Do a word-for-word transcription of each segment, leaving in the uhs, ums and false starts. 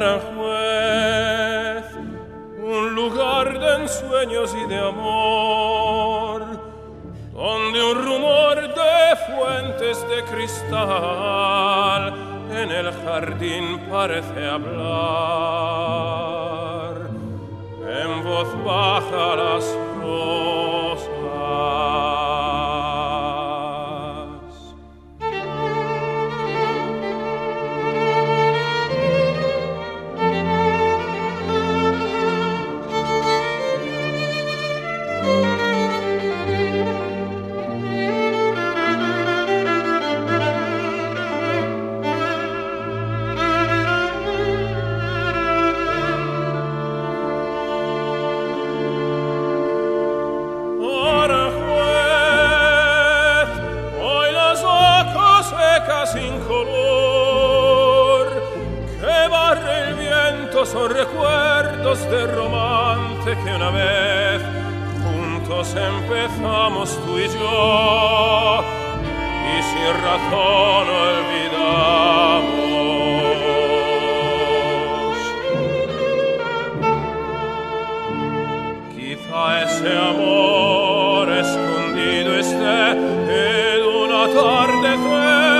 Aranjuez, un lugar de ensueños y de amor, donde un rumor de fuentes de cristal en el jardín parece hablar en voz baja las rosas. Sin color que barre el viento son recuerdos de romance que una vez juntos empezamos tú y yo y sin razón olvidamos. Quizá ese amor escondido esté en un atardecer,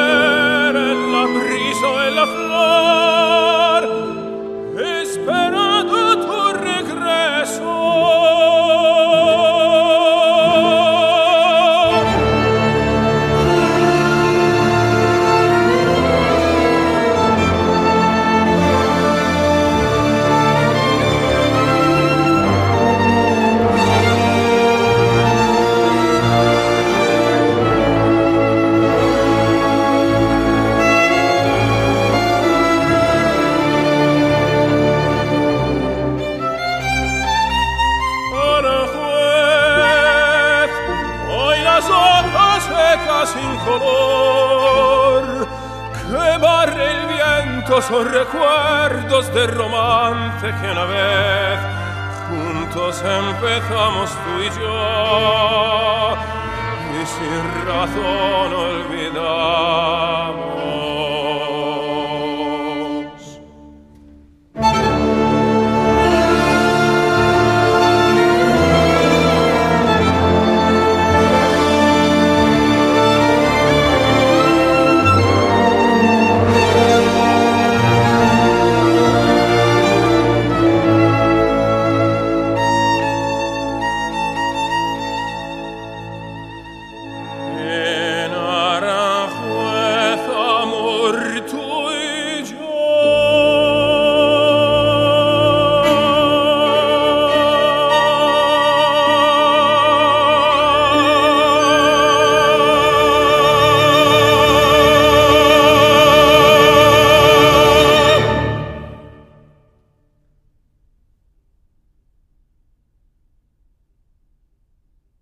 en la flor, esperando tu regreso. Sin color que barre el viento son recuerdos de romance que una vez juntos empezamos tú y yo y sin razón olvidamos.